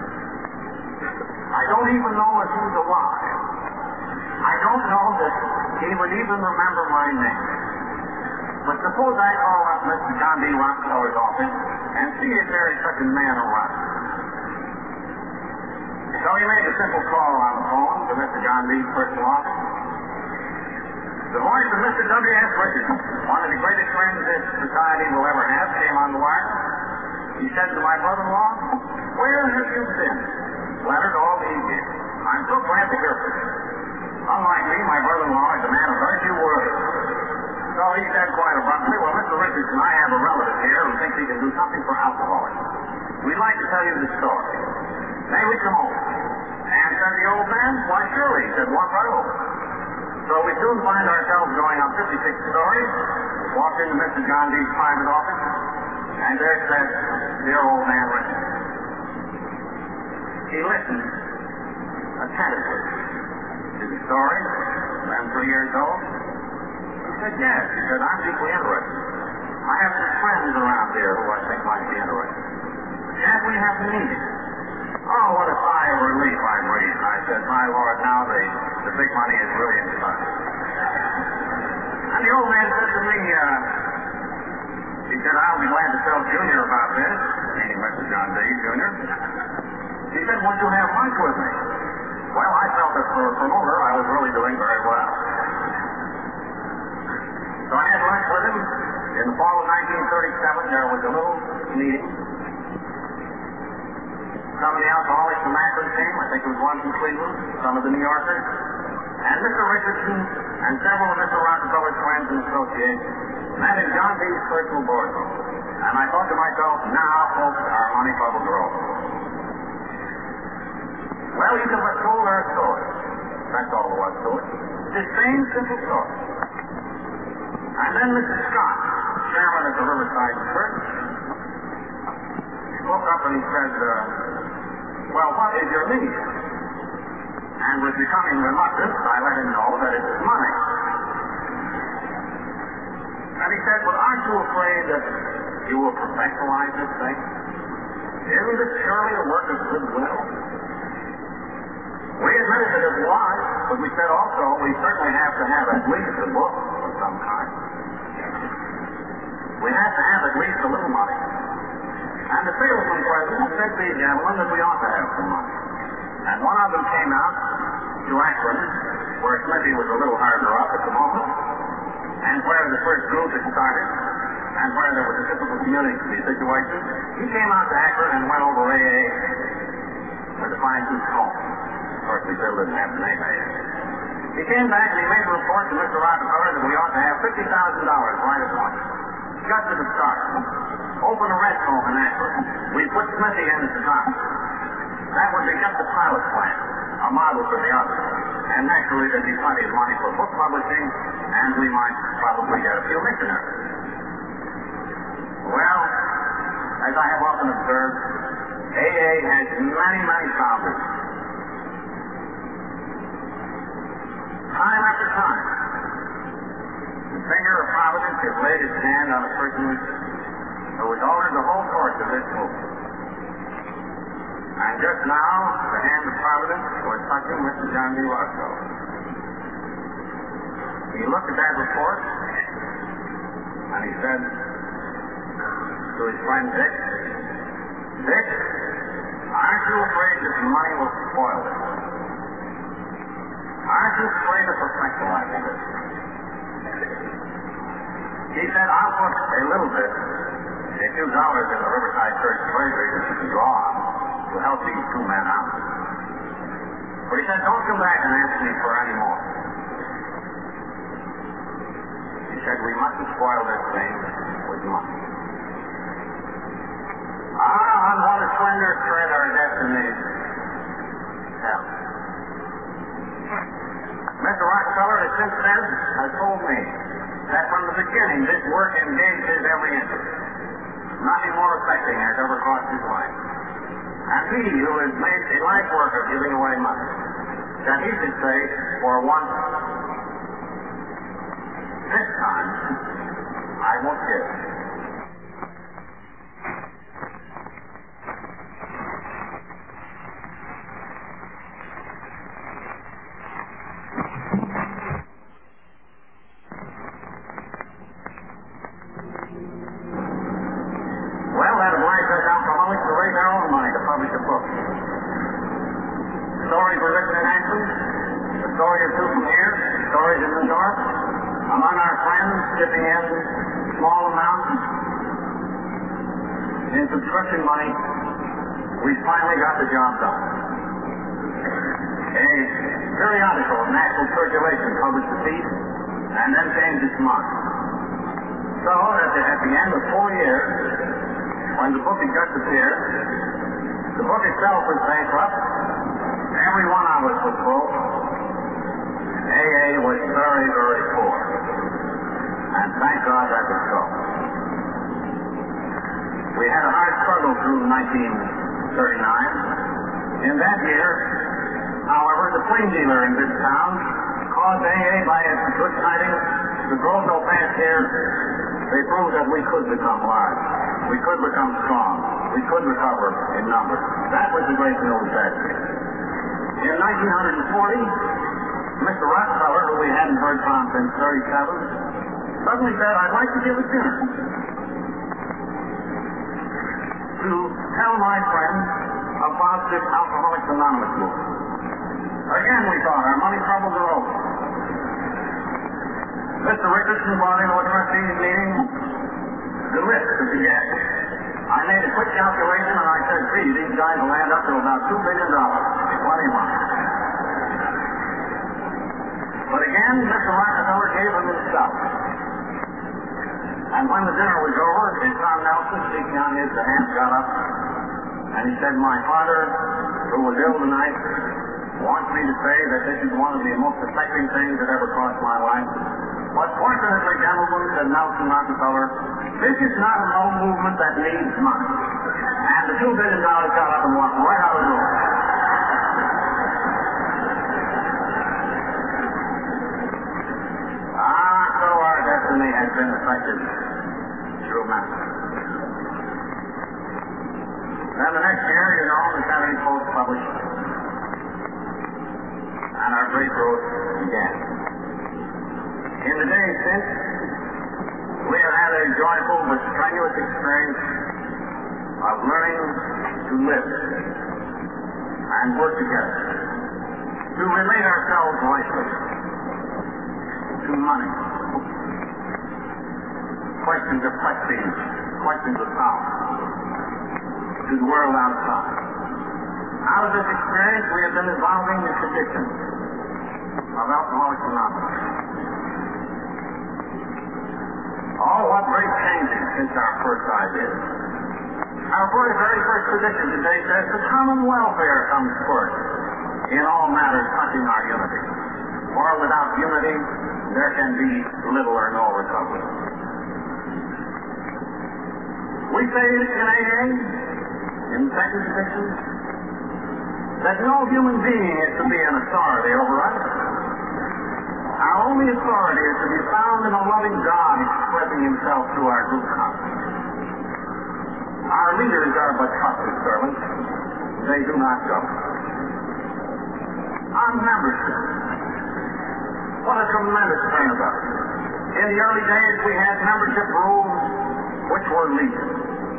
I don't even know if he's alive. I don't know that he would even remember my name. But suppose I call up Mister John D. Rockefeller's office and see if there is such a man around. So he made a simple call on the phone to Mister John D.'s personal office. The voice of Mister W S Richardson, one of the greatest friends this society will ever have, came on the wire. He said to my brother-in-law, where have you been? Leonard, all the evening. I'm so glad to hear from you. Unlike me, my brother-in-law is a man of very few words. So he said quite abruptly, well, Mister Richardson, I have a relative here who thinks he can do something for alcoholics. We'd like to tell you the story. May we come over? And said the old man, why surely, he said, walk right over. So we soon find ourselves going up fifty-six stories, walked into Mister John D.'s private office, and there sat dear old man Richardson. He listened attentively to the story, then three years old. He said, yes, he said, I'm deeply interested. I have some friends around here who I think might be interested. Can't we have a meeting? Oh, what a sigh of relief I breathed. I said, my Lord, now the, the big money is really in sight. And the old man said to me, uh, he said, I'll be glad to tell Junior about this, meaning Mister John D. Junior He said, would you have lunch with me? Well, I felt that for a promoter, I was really doing very well. So I had lunch with him. In the fall of nineteen thirty-seven, there was a little meeting. Some of the alcoholics from Akron came. I think it was one from Cleveland, some of the New Yorkers. And Mister Richardson and several of Mister Rockefeller's friends and associates met in John D.'s personal boardroom. And I thought to myself, now, folks, our money troubles are over. Well, you can but told our story. That's all there was to it. The same simple story. And then Mister Scott, chairman of the Riverside Church, spoke up and he said, uh, well, what is your need? And was becoming reluctant, I let him know that it was money. And he said, well, aren't you afraid that you will professionalize this thing? Isn't this surely a work of goodwill? We admitted that it was, but we said also we certainly have to have at least a book of some kind. We have to have at least a little money. And the salesman present said to the gentleman that we ought to have some money. And one of them came out to Akron, where Smithy was a little harder up at the moment, and where the first group had started, and where there was a typical community situation. He came out to Akron and went over A A with a fine-tooth comb. Of course, we still didn't have the name A A. He came back and he made a report to Mister Rockefeller that we ought to have fifty thousand dollars right at once. Just at the start. Open a rest home in Akron. We put Smithy in at the top. That would be just a pilot plan, a model for the others. And naturally, there'd be plenty of money for book publishing, and we might probably get a few missionaries. Well, as I have often observed, A A has many, many founders. Time after time, the finger of Providence has laid its hand on a person who has altered the whole course of this movement. And just now, the hand of Providence was touching Mister John D. Rockefeller. He looked at that report, and he said, to his friend Dick, Dick, aren't you afraid that the money will spoil it? Aren't you afraid of perfectionizing it? He said, I'll put a little bit, a few dollars in the Riverside Church treasury that you can draw on to help these two men out. But he said, don't come back and ask me for any more. He said, we mustn't spoil this thing with money. Ah, on what a slender thread our destinies held. Mister Rockefeller has since then has told me that from the beginning this work engaged his every interest. Nothing more affecting has ever crossed his mind. And he, who has made a life work of giving away money, that he should say, for once, this time, I won't give. Well, that obliged us alcoholics to raise our own money to publish a book. Stories were written in Akron, the story or two from here, stories in New York, among our friends chipping in small amounts in subscription money. We finally got the job done. A periodical of national circulation published the piece and then changed its mark. So that at the end of four years, when the book had just appeared, the book itself was bankrupt. Every one of us was broke. A A was very, very poor. And thank God that was so. We had a hard struggle through nineteen thirty-nine. In that year, however, the plain dealer in this town caused A A by its good tidings to grow so fast here, they proved that we could become large. We could become strong. We could recover in numbers. That was the great news that year. In nineteen forty, Mister Rockefeller, who we hadn't heard from since thirty-seven, suddenly said, I'd like to give a dinner to tell my friends about this Alcoholics Anonymous movement. Again, we thought, our money troubles are over. Mister Richardson brought into a trustees meeting the list of the guests. I made a quick calculation and I said, gee, these guys will add up to about two billion dollars. What do you want? But again, Mister Rockefeller gave them his stuff. And when the dinner was over, his son Nelson, speaking on his behalf, got up and he said, my father, who was ill tonight, wants me to say that this is one of the most affecting things that ever crossed my life. But fortunately, gentlemen, said Nelson Rockefeller, this is not an old movement that needs money. And the two billion dollars got up and walked right out of the door. Ah, so our destiny has been affected through money. Then the next year, you know, the Saturday Post published, and our great growth began. In the days since, we have had a joyful but strenuous experience of learning to live and work together, to relate ourselves rightly to money, questions of prestige, questions of power, to the world outside. Out of this experience, we have been evolving the tradition of Alcoholics Anonymous. Oh, what great changes since our first idea. Our very, very first tradition today says the common welfare comes first in all matters touching our unity. For without unity, there can be little or no recovery. We say in A A, in the second tradition, that no human being is to be an authority over us. Our only authority is to be found in a loving God expressing himself through our group conference. Our leaders are but trusted servants. They do not govern. Our membership. What a tremendous thing about it. In the early days, we had membership rules which were legal.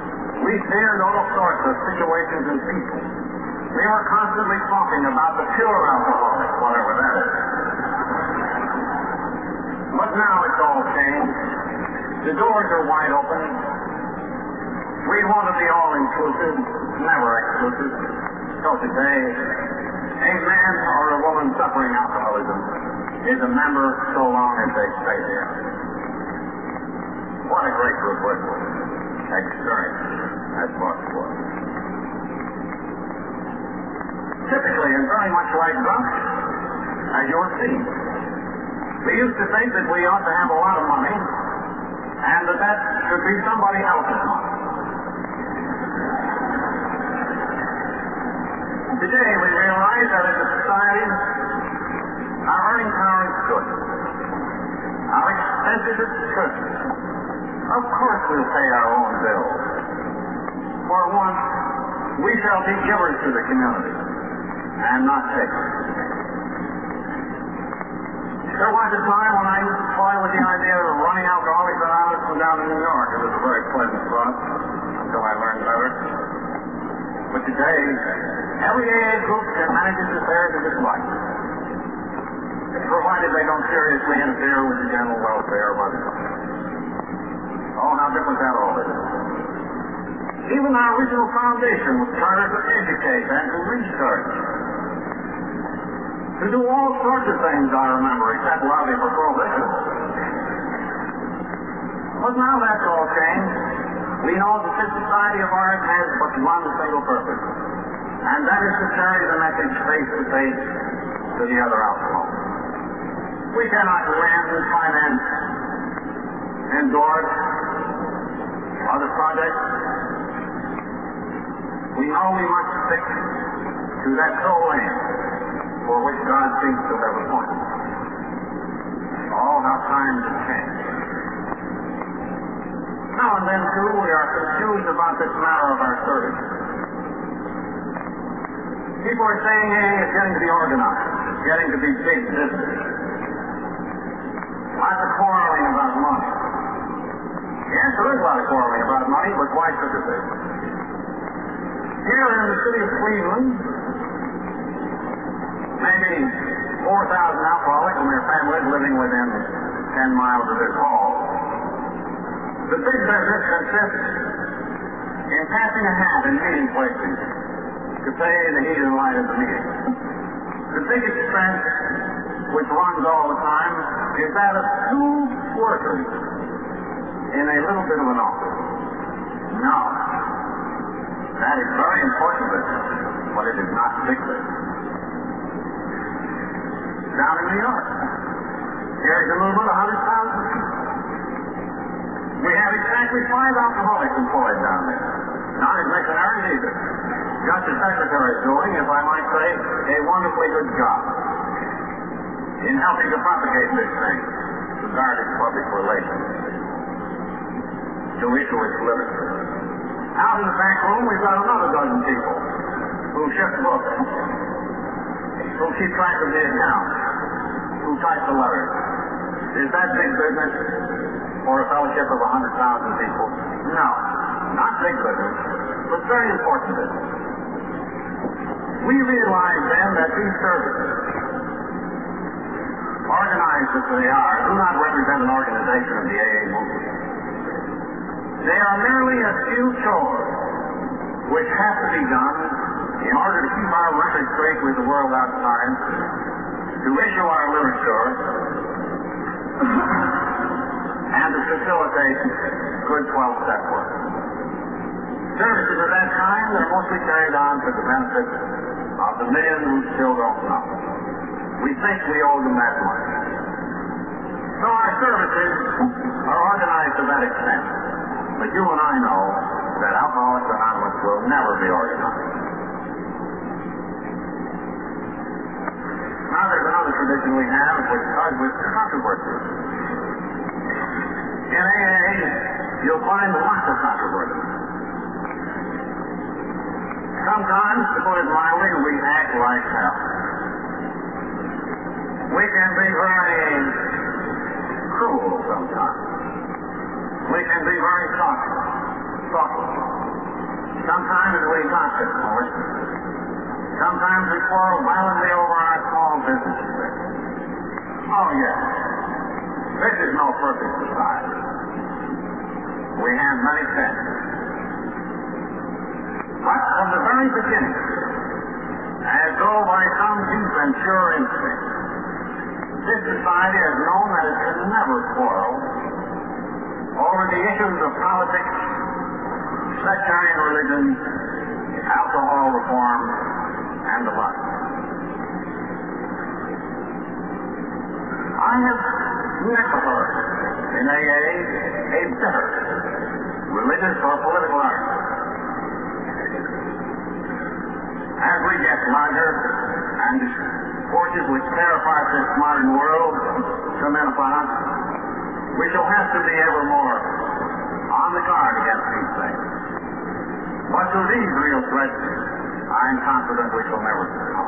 We feared all sorts of situations and people. We were constantly talking about the pure alcoholic, whatever that is. But now it's all changed. The doors are wide open. We want to be all-inclusive, never exclusive. So today, a man or a woman suffering alcoholism is a member so long as they stay there. What a great reversal. Experience. That's what it was. Typically, and very much like drunks, as you'll see, we used to think that we ought to have a lot of money and that that should be somebody else's money. Today, we realize that as a society, our earning power is good. Our expenses are good. Of course we'll pay our own bills. For once, we shall be givers to the community and not takers. There was a time when I used to toy with the idea of running Alcoholics Anonymous from down in New York. It was a very pleasant thought until I learned better. But today, every A A group can manage its affairs as it likes, provided they don't seriously interfere with the general welfare of others. Oh, how different that all is. Even our original foundation was chartered to educate and to research. To do all sorts of things, I remember, except lobby for prohibition. But now that's all changed. We know that this society of ours has but one single purpose, and that is to carry the message face to face to the other alcoholics. We cannot rent, finance, endorse other projects. We know we must stick to that sole aim for which God seems to have appointed. Oh, how times have changed. Now and then, too, we are confused about this matter of our service. People are saying, hey, it's getting to be organized. It's getting to be big business. Lots of quarreling about money. Yes, there is a lot of quarreling about money, but why should there be? Here in the city of Cleveland, maybe four thousand alcoholics and their families living within ten miles of this hall. The big business consists in passing a hat in meeting places to pay the heat and light of the meeting. The big expense, which runs all the time, is that of two workers in a little bit of an office. No. That is very important business, but it is not big business. Down in New York, here's a movement of one hundred thousand people. We have exactly five alcoholics employed down there. Not as missionaries either. Just the secretary is doing, if I might say, a wonderfully good job in helping to propagate this thing, to guard its public relations, to issue its literature. Out in the back room, we've got another dozen people who shift books, who keep track of the accounts, who type the letters. Is that big business for a fellowship of one hundred thousand people? No, not big business, but very important business. We realize then that these services, organized as they are, do not represent an organization of the A A movement. They are merely a few chores which have to be done in order to keep our record straight with the world outside, to issue our literature, and to facilitate good twelve-step work. Services of that kind are mostly carried on for the benefit of the millions who still don't know. We think we owe them that much. So our services are organized to that extent. But you and I know that Alcoholics Anonymous will never be organized. Now there's another tradition we have which starts with controversy. In A A, you'll find lots of controversy. Sometimes, to put it mildly, we act like hell. We can be very cruel sometimes. We can be very thoughtful, thoughtful, Sometimes we gossip, of course. Sometimes we quarrel violently over our small business affairs. Oh, yes. This is no perfect society. We have many sins. But from the very beginning, as though by some deep and sure instinct, this society has known that it can never quarrel over the issues of politics, sectarian religion, alcohol reform, and the like. I have never heard in A A a better religious or political argument. As we get larger and forces which terrify this modern world come in upon us, we shall have to be ever more on the guard against these things. But to these real threats, I am confident we shall never succumb.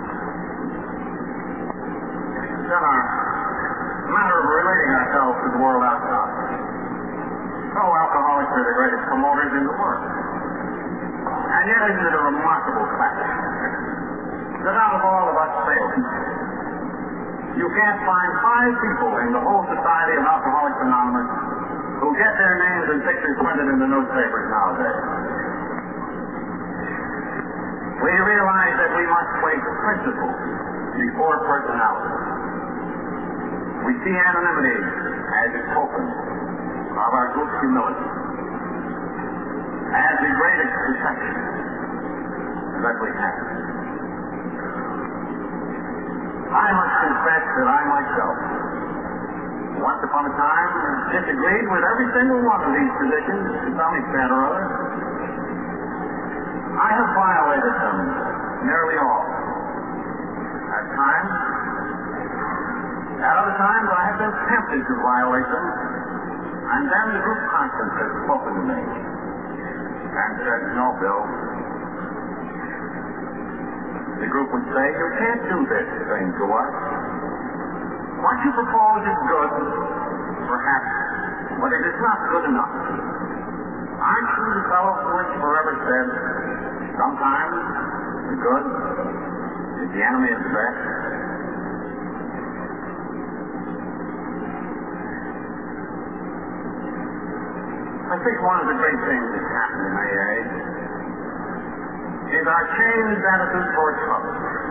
Then our matter of relating ourselves to the world outside. So alcoholics are the greatest promoters in the world. And yet isn't it a remarkable fact that out of all of us salesmen, you can't find five people in the whole society of Alcoholics Anonymous who get their names and pictures printed in the newspapers nowadays. We realize that we must place principle before personality. We see anonymity as a token of our group's humility, as the greatest protection that we have. I must confess that I myself, once upon a time, disagreed with every single one of these positions to some extent or other. I have violated them, nearly all. At times, at other times I have been tempted to violate them, and then the group conscience has spoken to me and said, "No, Bill." The group would say, "You can't do this thing to us. What you propose is good, perhaps, but it is not good enough. Aren't you the fellow which forever said, sometimes the good is the enemy of the best?" I think one of the great things that's happened in A A is our changed attitude towards trouble.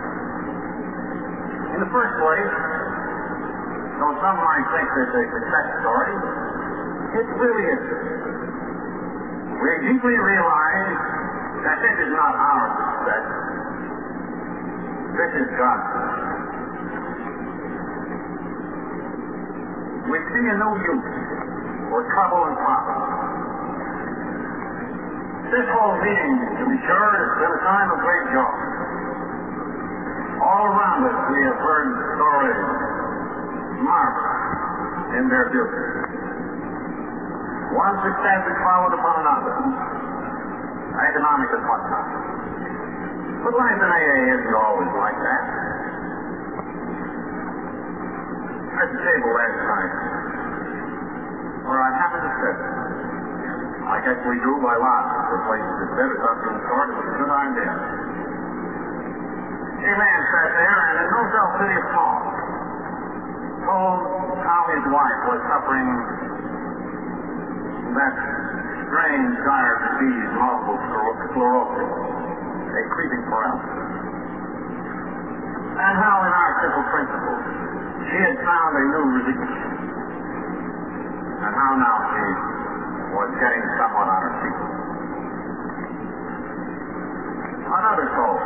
In the first place, though some might think this a success story, it really isn't. We deeply realize that this is not our success. This is God's success. We see a new use for trouble and problems. This whole meeting, to be sure, has been a time of great joy. All around us we have heard stories, marvelous in their beauty. One success is followed upon another, economic and whatnot. But life in A A isn't always like that. At the table last night, where I happened to sit, I guess we do by lots for places to sit. It's up to the court. It was a good idea. A man sat there and in no self-piteous tone told how his wife was suffering that strange, dire disease, multiple sclerosis, a creeping paralysis. And how in our simple principles she had found a new relief. And how now she was getting somewhat on her feet. Another told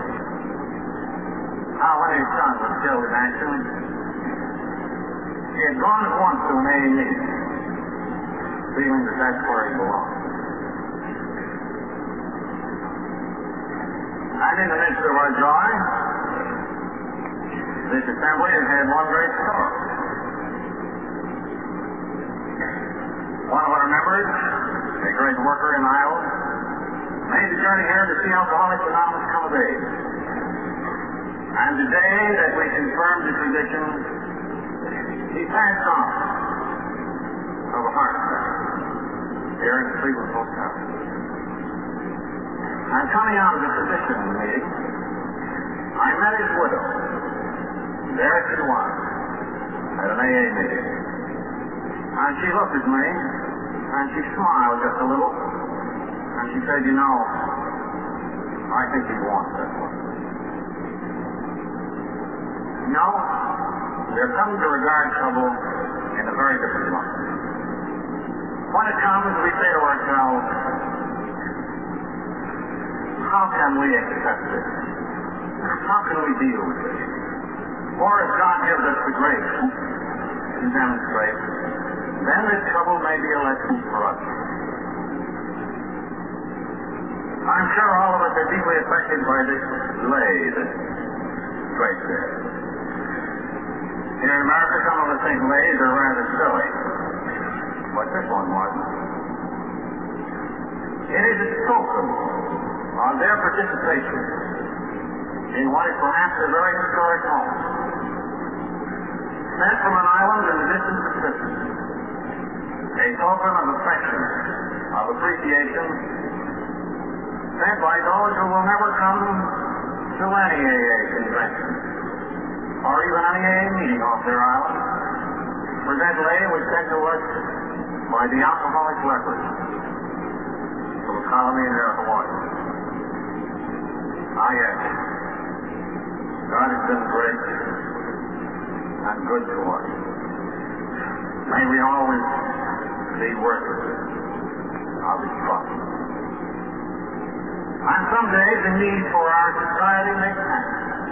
how when his son was killed in action, he had gone at once to an A A meeting, feeling that that's where he belonged. And in the midst of our joy, this assembly had had one great story. One of our members, a great worker in Iowa, made the journey here to see Alcoholics Anonymous come of age. And the day that we confirmed the tradition, he passed on of a heart attack here in the Cleveland Hotel. And coming out of the physician meeting, I met his widow. There she was, at an A A meeting. And she looked at me, and she smiled just a little, and she said, you know, I think he wants this one. You know, we're coming to regard trouble in a very different light. When it comes, we say to ourselves, how can we accept this? How can we deal with this? Or if God gives us the grace to demonstrate, then this trouble may be a lesson for us. I'm sure all of us are deeply affected by this delay that's right there. Here in America, some of us think lays are rather silly, but this one wasn't. It is a token of their participation in what is perhaps a very historic moment. Sent from an island in the distant Pacific, a token of affection, of appreciation, sent by those who will never come to any A A convention, or even any A A meeting off their island, for that lay was sent to us by the alcoholic lepers from a colony near Hawaii. Ah, yes. God has been great and good to us. May we always be worthy of His trust. And some days the need for our society may pass.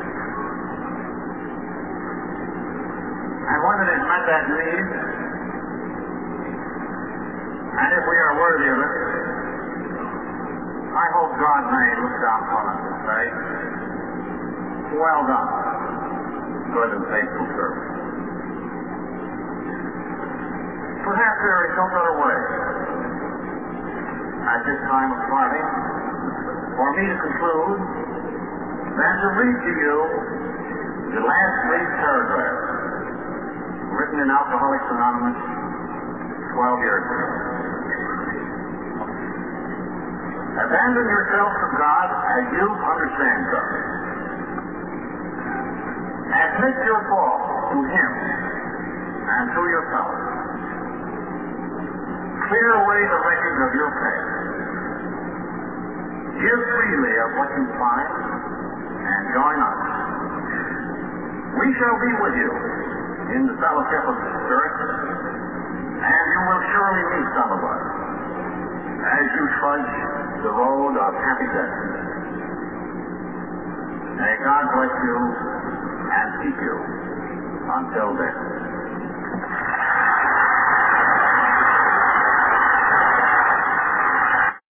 And when it has met that need, and if we are worthy of it, I hope God may look down upon us and say, well done, good and faithful servant. Perhaps there is no better way at this time of parting for me to conclude than to read to you the last brief paragraph written in Alcoholics Anonymous twelve years ago. Abandon yourself to God as you understand God. Admit your fault to Him and to yourself. Clear away the wreckage of your past. Give freely of what you find and join us. We shall be with you in the fellowship of the Spirit, and you will surely meet some of us as you trudge the road of happy destiny. May God bless you and keep you until then.